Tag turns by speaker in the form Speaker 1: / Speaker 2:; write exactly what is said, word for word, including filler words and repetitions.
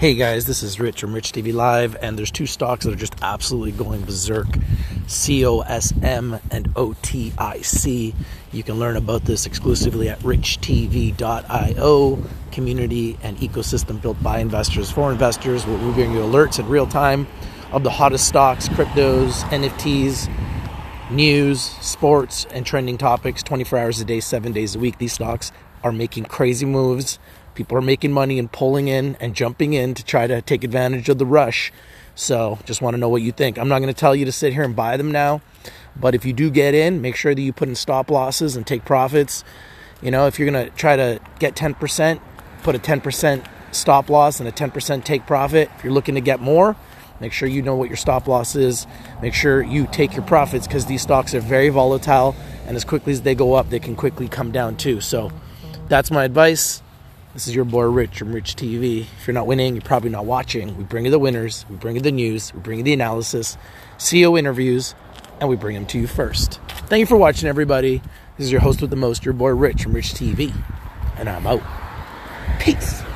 Speaker 1: Hey guys, this is Rich from Rich T V Live, and there's two stocks that are just absolutely going berserk. C O S M and O T I C. You can learn about this exclusively at rich t v dot i o. Community and ecosystem built by investors for investors. We're giving you alerts in real time of the hottest stocks, cryptos, N F Ts, news, sports, and trending topics twenty-four hours a day, seven days a week. These stocks are making crazy moves. People are making money and pulling in and jumping in to try to take advantage of the rush. So just want to know what you think. I'm not going to tell you to sit here and buy them now, but if you do get in, make sure that you put in stop losses and take profits. You know, if you're going to try to get ten percent, put a ten percent stop loss and a ten percent take profit. If you're looking to get more, make sure you know what your stop loss is. Make sure you take your profits, because these stocks are very volatile, and as quickly as they go up, they can quickly come down too. So that's my advice. This is your boy Rich from Rich T V. If you're not winning, you're probably not watching. We bring you the winners, we bring you the news, we bring you the analysis, C E O interviews, and we bring them to you first. Thank you for watching, everybody. This is your host with the most, your boy Rich from Rich T V, and I'm out. Peace.